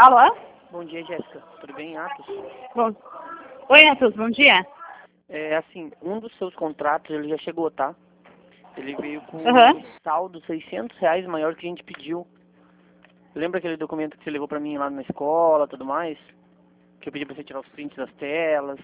Alô? Bom dia, Jéssica. Tudo bem, Atos? Bom... Oi, Atos, bom dia. É assim, um dos seus contratos, ele já chegou, tá? Ele veio com Aham. um saldo R$ 600 maior que a gente pediu. Lembra aquele documento que você levou pra mim lá na escola, tudo mais? Que eu pedi pra você tirar os prints das telas,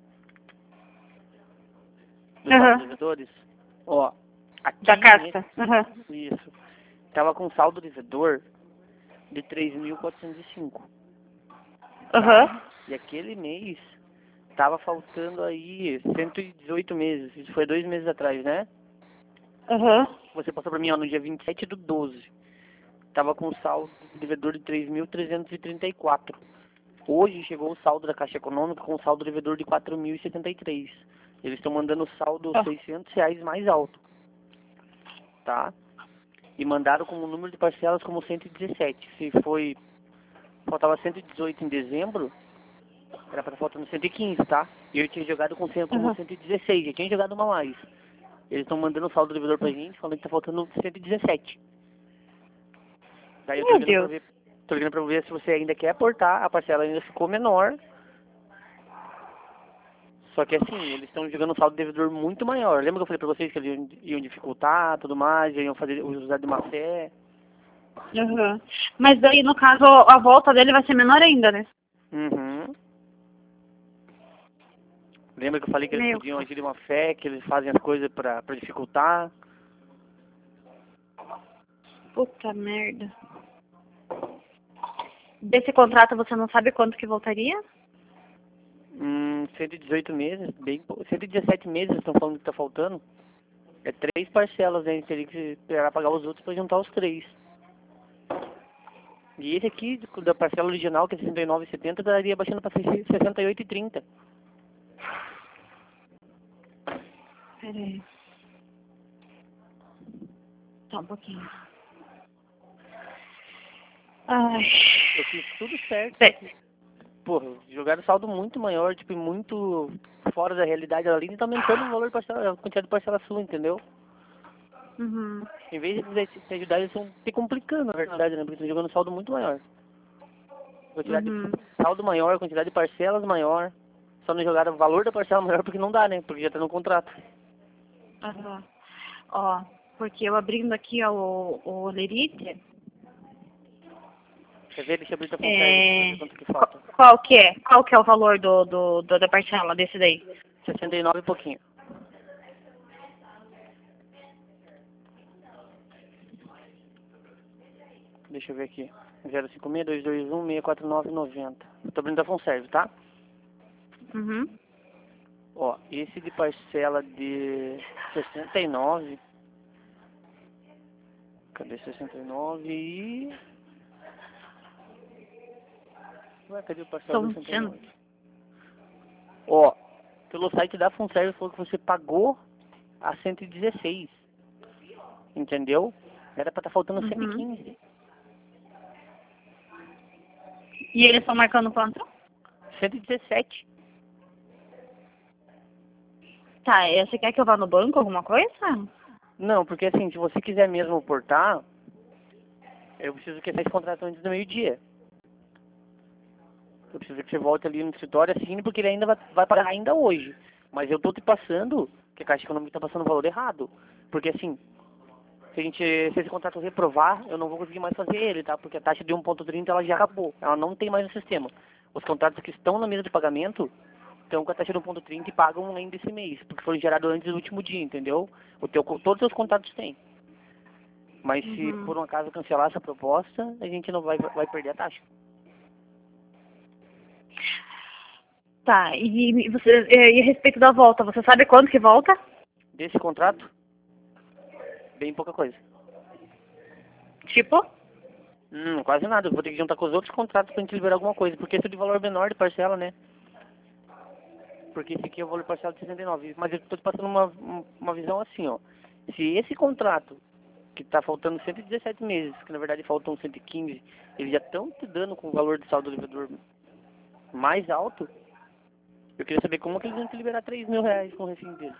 dos saldos Aham. devedores? Ó, aqui Da carta. Aham. isso, tava com saldo devedor de 3.405. Aham. E aquele mês tava faltando aí 118 meses. Isso foi 2 meses atrás, né? Aham. Você passou pra mim, ó, no dia 27/12. Tava com saldo devedor de 3.334. Hoje chegou o saldo da Caixa Econômica com saldo devedor de 4.073. Eles estão mandando o saldo Ó. R$ 600 mais alto, tá? E mandaram como número de parcelas como 117. Se foi... Faltava 118 em dezembro, era pra estar faltando 115, tá? E eu tinha jogado como Aham. 116, eu tinha jogado uma a mais. Eles estão mandando o saldo devedor pra gente, falando que tá faltando 117. Daí eu Meu Deus. tô ligando pra ver se você ainda quer aportar, a parcela ainda ficou menor. Só que assim, eles estão jogando um saldo devedor muito maior. Lembra que eu falei pra vocês que eles iam dificultar, tudo mais, iam fazer usar de má fé? Aham. Mas daí, no caso, a volta dele vai ser menor ainda, né? Uhum. Lembra que eu falei que eles Meu. podiam agir de má fé, que eles fazem as coisas pra dificultar? Puta merda. Desse contrato você não sabe quanto que voltaria? 118 meses, 117 meses estão falando que tá faltando. É 3 parcelas, né? A gente teria que esperar pagar os outros pra juntar os 3. E esse aqui, da parcela original, que é 69,70, daria baixando pra 68,30. Pera aí. Só um pouquinho. Ai. Eu fiz tudo certo, só Bem, que, porra, jogaram saldo muito maior, tipo, muito fora da realidade ali, e tá aumentando o valor de parcela, a quantidade de parcela sua, entendeu? uhum. Em vez de te ajudar, eles estão te complicando, na verdade, né? Porque estão jogando saldo muito maior. Quantidade de Uhum. saldo maior, quantidade de parcelas maior. Só não jogaram o valor da parcela maior porque não dá, né? Porque já tá no contrato. Aham. Ó, porque eu abrindo aqui ó, o Lerite, Quer ver? Deixa eu abrir tua FunServe aqui pra ver quanto que falta. qual que é? Qual que é o valor da parcela desse daí? 69 e pouquinho. Deixa eu ver aqui. 056-221-649-90. Tô abrindo a FunServe, tá? Uhum. Ó, esse de parcela de 69. Cadê 69 e... Ué, cadê o parcela de São 69? Ó, pelo site da FunServe falou que você pagou a 116. Entendeu? Era pra estar faltando Uhum. 115. E eles estão marcando quanto? 117. Tá, você quer que eu vá no banco, alguma coisa? Não, porque assim, se você quiser mesmo portar, eu preciso que esse contrato antes do meio-dia. Eu preciso que você volte ali no escritório, assine, porque ele ainda vai pagar ainda hoje. Mas eu tô te passando que a Caixa Econômica tá passando o valor errado. Porque assim, se esse contrato reprovar, eu não vou conseguir mais fazer ele, tá? Porque a taxa de 1,30 ela já acabou. Ela não tem mais no sistema. Os contratos que estão na mesa de pagamento estão com a taxa de 1,30 e pagam ainda esse mês, porque foram gerados antes do último dia, entendeu? Todos os seus contratos têm. Mas se Uhum. por um acaso cancelar essa proposta, a gente não vai perder a taxa. Tá, e a respeito da volta, você sabe quando que volta? Desse contrato, bem pouca coisa. Tipo? Quase nada. Eu vou ter que juntar com os outros contratos pra gente liberar alguma coisa. Porque esse é de valor menor de parcela, né? Porque esse aqui é o valor de parcela de 69. Mas eu tô te passando uma visão assim, ó. Se esse contrato, que tá faltando 117 meses, que na verdade faltam 115, eles já estão te dando com o valor de saldo do devedor mais alto, eu queria saber como que eles vão te liberar R$ 3.000 com o refim deles.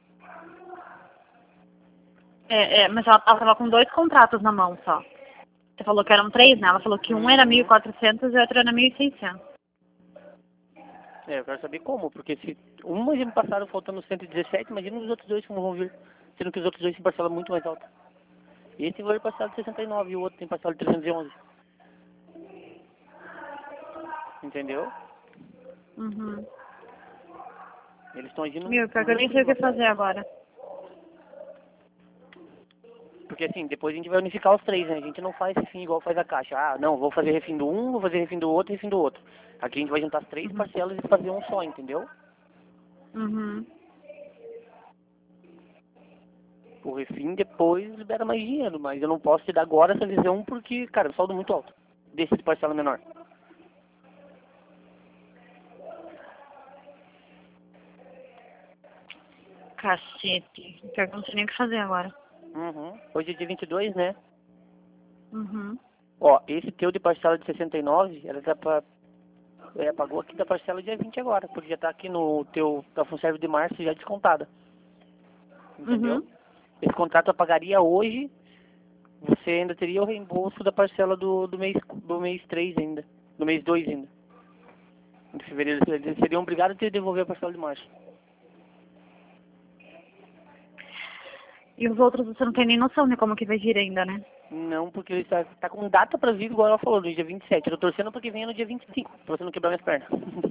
Mas ela tava com 2 contratos na mão só. Você falou que eram 3, né? Ela falou que um era 1.400 e o outro era 1.600. Eu quero saber como, porque se uma já me passaram faltando 117, imagina os outros dois como vão vir, sendo que os outros dois têm parcela muito mais alta. E esse vai parcela de 69 e o outro tem parcela de 311. Entendeu? Uhum. Eles estão agindo... Meu, pior que eu nem sei o que fazer agora. Porque assim, depois a gente vai unificar os três, né? A gente não faz refim igual faz a Caixa. Ah, não, vou fazer refim do um, vou fazer refim do outro e refim do outro. Aqui a gente vai juntar as três parcelas e fazer um só, entendeu? Uhum. O refim depois libera mais dinheiro, mas eu não posso te dar agora essa visão porque, cara, é um saldo muito alto. Desse de parcela menor. Cacete. Pior que eu não sei nem o que fazer agora. Uhum. Hoje é dia 22, né? Uhum. Ó, esse teu de parcela de 69, ela tá pra... pagou aqui da parcela dia 20 agora, porque já tá aqui no teu da Funserve de março já descontada. Entendeu? Uhum. Esse contrato eu pagaria hoje, você ainda teria o reembolso da parcela do mês 3 ainda, do mês 2 ainda. De fevereiro, eles seriam obrigados a te devolver a parcela de março. E os outros você não tem nem noção de como que vai vir ainda, né? Não, porque ele tá com data pra vir, igual ela falou, no dia 27. Eu tô torcendo pra que venha no dia 25, pra você não quebrar minhas pernas.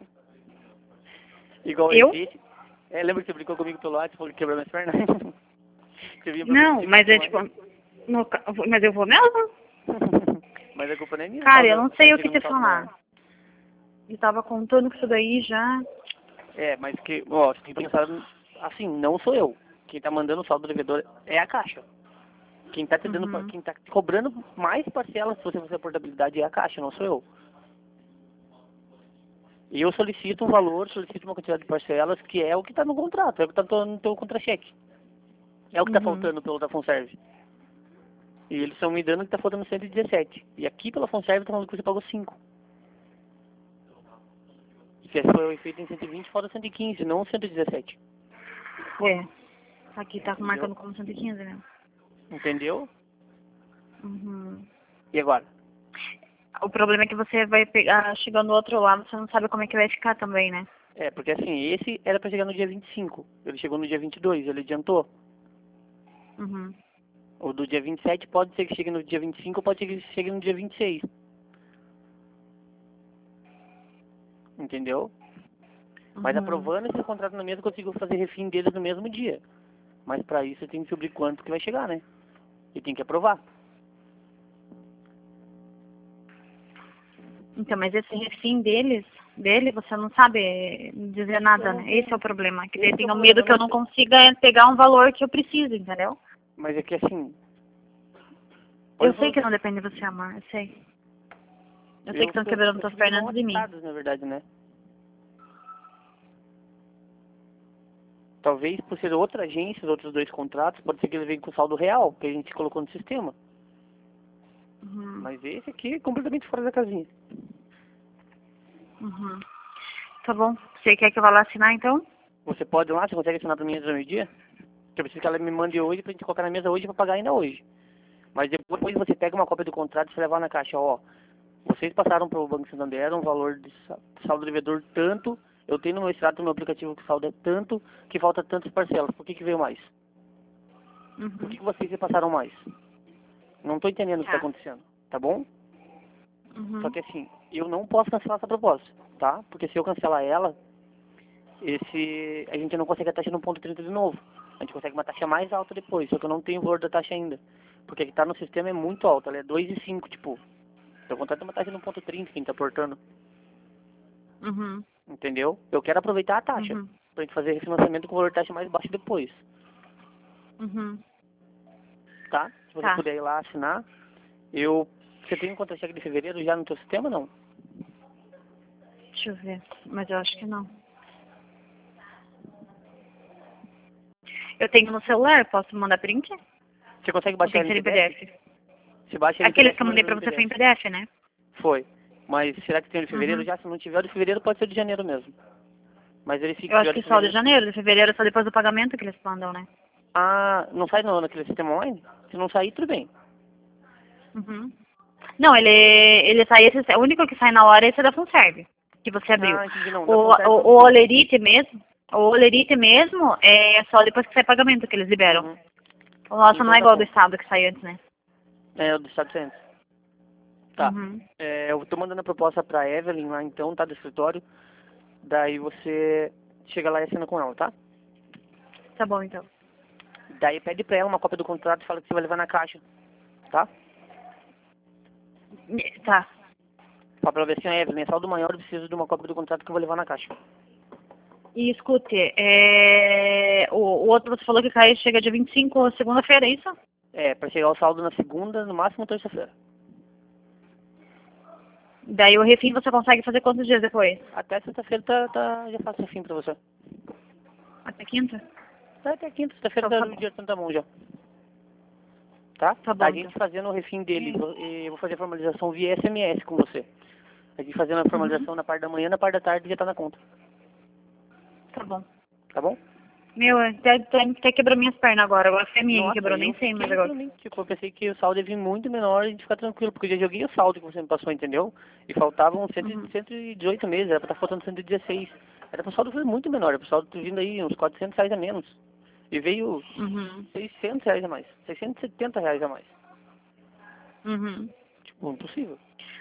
Igual Eu? esse. Lembra que você brincou comigo pelo lado e falou que quebrou minhas pernas? Você vinha pra Não, cima, mas é mas... tipo... Mas eu vou mesmo? Mas a culpa não é minha. Cara, eu não sei o que chegando te no saldo maior. falar. Eu tava contando com isso daí já. Mas que, ó, você tem que pensar assim, não sou eu. Quem tá mandando o saldo do devedor é a Caixa. Quem tá te dando, Uhum. quem tá te cobrando mais parcelas se você fazer a portabilidade é a Caixa, não sou eu. E eu solicito um valor, solicito uma quantidade de parcelas que é o que tá no contrato, é o que tá no teu contra-cheque. É o que tá Uhum. faltando pelo da Funserve. E eles estão me dando que tá faltando 117. E aqui pela Funserve tá falando que você pagou 5. Que esse foi feito em 120, falta 115, não 117. É. Aqui tá Entendeu? marcando como 115, né? Entendeu? Uhum. E agora? O problema é que você vai pegar, chegando do outro lado, você não sabe como é que vai ficar também, né? Porque assim, esse era pra chegar no dia 25. Ele chegou no dia 22, ele adiantou. Uhum. O do dia 27 pode ser que chegue no dia 25 ou pode ser que chegue no dia 26. Entendeu? Mas Uhum. aprovando esse contrato na mesa, eu consigo fazer refim deles no mesmo dia. Mas pra isso eu tenho que descobrir quanto que vai chegar, né? E tem que aprovar. Então, mas esse refim dele, você não sabe dizer nada, né? Esse é o problema. Que daí eu Esse que é o tenho problema, medo eu que eu não não sei. consiga pegar um valor que eu preciso, entendeu? Mas é que assim, Eu olha sei só, que não depende de você, amor, eu sei. Eu sei que estão quebrando eu suas te vejo pernas mal antes de mim. atestados, na verdade, né? Talvez por ser outra agência, os outros dois contratos, pode ser que eles venham com saldo real, que a gente colocou no sistema. Uhum. Mas esse aqui é completamente fora da casinha. Uhum. Tá bom. Você quer que eu vá lá assinar, então? Você pode ir lá, você consegue assinar pra mim antes do meio-dia? Que eu preciso que ela me mande hoje pra gente colocar na mesa hoje pra pagar ainda hoje. Mas depois você pega uma cópia do contrato e você levar na caixa, ó. Vocês passaram pro Banco Santander um valor de saldo devedor tanto, eu tenho no meu extrato no meu aplicativo que o saldo é tanto, que falta tantas parcelas. Por que que veio mais? Por que Uhum. que vocês repassaram mais? Não tô entendendo o que tá Tá. acontecendo, tá bom? Só Uhum. que assim, eu não posso cancelar essa proposta, tá? Porque se eu cancelar ela, a gente não consegue a taxa no ponto 30 de novo. A gente consegue uma taxa mais alta depois, só que eu não tenho o valor da taxa ainda. Porque a que tá no sistema é muito alta, ela é 2,5, tipo. Eu contrato uma taxa no ponto 30 quem tá portando, Uhum. entendeu? Eu quero aproveitar a taxa, Uhum. pra gente fazer refinanciamento com valor de taxa mais baixo depois, Uhum. tá? Se você Tá. puder ir lá assinar, você tem um contra-cheque de fevereiro já no teu sistema, não? Deixa eu ver. Mas eu acho que não. Eu tenho no celular, posso mandar print? Você consegue Ou baixar tem que ele em ser em PDF? PDF? Se baixa ele em Aqueles PDF, que eu manda mandei pra pra mim em você foi em PDF. PDF, né? Foi. Mas será que tem o de fevereiro Uhum. já? Se não tiver o de fevereiro, pode ser o de janeiro mesmo. Mas verifique Eu se acho tiver o de que só de fevereiro. janeiro, de fevereiro, só depois do pagamento que eles mandam, né? Ah, não sai no, naquele sistema online? Se não sair, tudo bem. Uhum. Não, ele sai, o único que sai na hora é esse da Funserv, que você abriu. Ah, entendi, não. O Olerite mesmo é só depois que sai pagamento que eles liberam. Uhum. O nosso Então não é tá igual bom. do estado que sai antes, né? É, o do Estado Centro. Tá. Uhum. Eu tô mandando a proposta pra Evelyn lá então, tá, do escritório. Daí você chega lá e assina com ela, tá? Tá bom, então. Daí pede pra ela uma cópia do contrato e fala que você vai levar na caixa, tá? Tá. Fala pra ela ver assim, Evelyn, é saldo maior, eu preciso de uma cópia do contrato que eu vou levar na caixa. E escute, o outro você falou que cai chega dia 25, segunda-feira, é isso? É, pra chegar o saldo na segunda, no máximo terça-feira. Daí o refim você consegue fazer quantos dias depois? Até sexta-feira já faço o fim pra você. Até quinta? Até quinta, sexta-feira Então, tá o bom. dia tá bom já. Tá? Tá bom, A então. gente fazendo o refim dele, eu vou fazer a formalização via SMS com você. A gente fazendo a formalização na parte da manhã, na parte da tarde já tá na conta. Tá bom. Tá bom? Meu, até quebrou minhas pernas agora. Agora foi a minha que Nossa, quebrou, nem eu sei mais fiquei agora. por mim. Tipo, eu pensei que o saldo ia vir muito menor e a gente ficar tranquilo, porque eu já joguei o saldo que você me passou, entendeu? E faltavam 118 meses, era pra estar faltando 116. Era pro saldo ser muito menor, era pro saldo ter vindo aí uns R$ 400 a menos. E veio R$ 600 a mais, R$ 670 a mais. Tipo, impossível.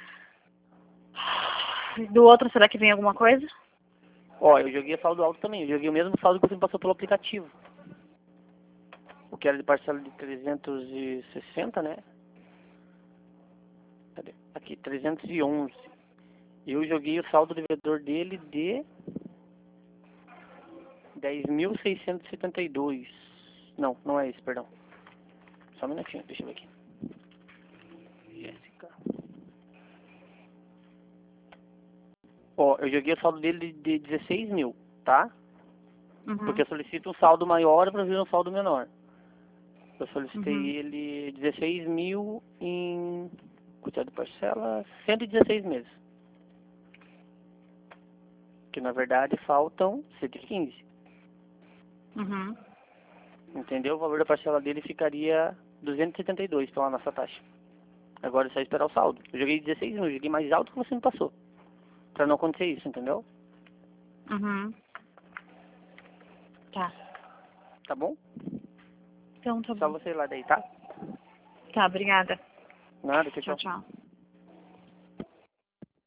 Do outro, será que vem alguma coisa? Ó, eu joguei saldo alto também, eu joguei o mesmo saldo que você me passou pelo aplicativo. O que era de parcela de 360, né? Cadê? Aqui, 311. E eu joguei o saldo devedor dele de 10.672. Não, não é esse, perdão. Só um minutinho, deixa eu ver aqui. Jéssica. Ó, eu joguei o saldo dele de 16 mil, tá? Porque eu solicito um saldo maior para vir um saldo menor. Eu solicitei ele 16 mil em quantidade de parcela, 116 meses. Que na verdade faltam 115. Entendeu? O valor da parcela dele ficaria 272 pela nossa taxa. Agora é só esperar o saldo. Eu joguei 16 mil, joguei mais alto que você me passou. Pra não acontecer isso, entendeu? Tá. Tá bom? Então, tá Só bom. você ir lá daí, tá? Tá, obrigada. Nada, tchau, Tchau, tchau. tchau.